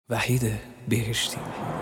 وحید بهشتی.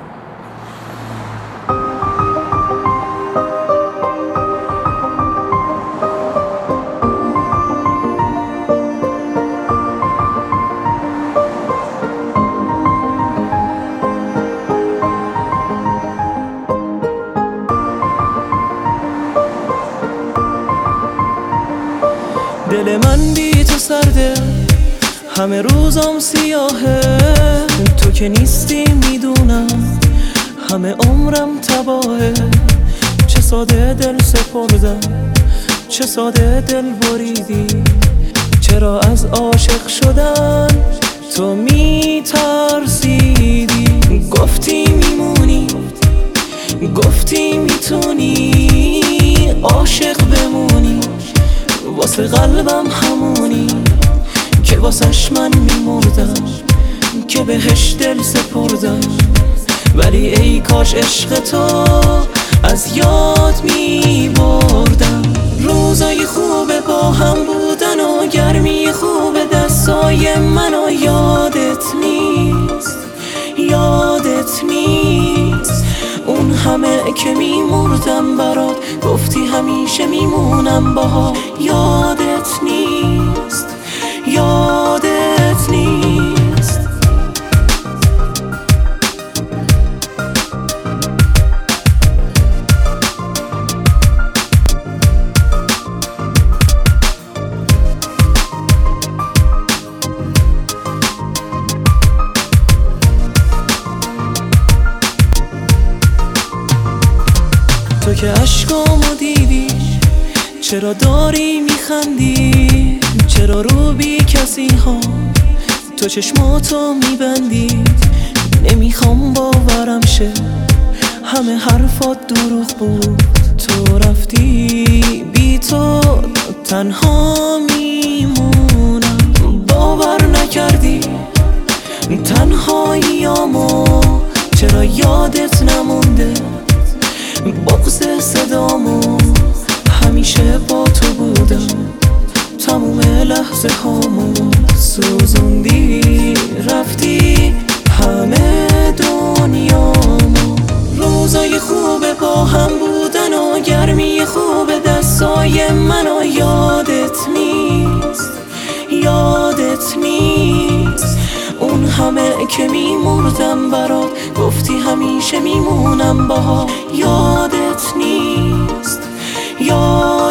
دل من بی تو سرده، همه روزم سیاهه. تو که نیستی میدونم، همه عمرم تباهه. چه ساده دل سپردم، چه ساده دل بریدی. چرا از عاشق شدن تو میترسیدی؟ گفتی میمونی، گفتی میتونی عاشق بمونی. واسه قلبم همونی که واسش من میمردم، که بهش دل سپردم. ولی ای کاش عشق تو از یاد میبردم. روزای خوب با هم بودن و گرمی خوب دستای من و یادت نیست، یادت نیست. اون همه که میمردم برات، گفتی همیشه میمونم باها. یادت نیست، یادت نیست. تو که عشقامو دیدی، چرا داری میخندی؟ چرا رو بی کسی ها تو چشماتو میبندی؟ نمیخوام باورم شه همه حرفات دروغ بود. تو رفتی بی تو تنها میمونم. باور نکردی تنهاییامو، چرا یادت نمونده بغض صدامو؟ همیشه با تو بودم، تموم لحظه هامو سوزوندی. رفتی همه دنیامو. روزای خوب با هم بودن و گرمی خوب دستای من و یادت نیست، یادت نیست. اون همه که میمردم برات، گفتی همیشه میمونم باها. یادت نیست، یادت